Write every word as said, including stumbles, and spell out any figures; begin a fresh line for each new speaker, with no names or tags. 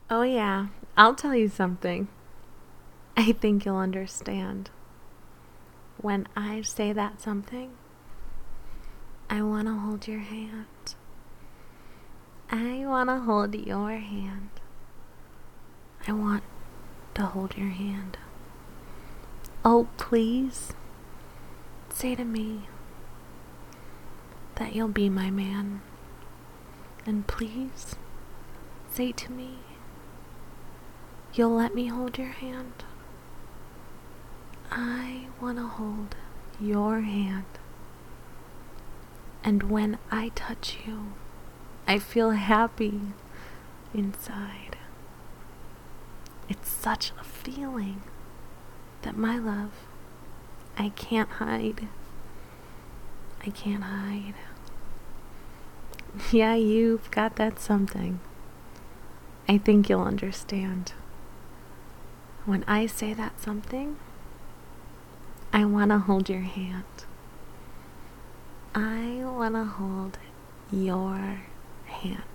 Oh, yeah, I'll tell you something. I think you'll understand. When I say that something, I want to hold your hand. I want to hold your hand. I want to hold your hand. Oh, please say to me that you'll be my man. And please say to me you'll let me hold your hand. I want to hold your hand. And when I touch you, I feel happy inside. It's such a feeling that, my love, I can't hide. I can't hide. Yeah, you've got that something. I think you'll understand. When I say that something, I want to hold your hand. I want to hold your hand.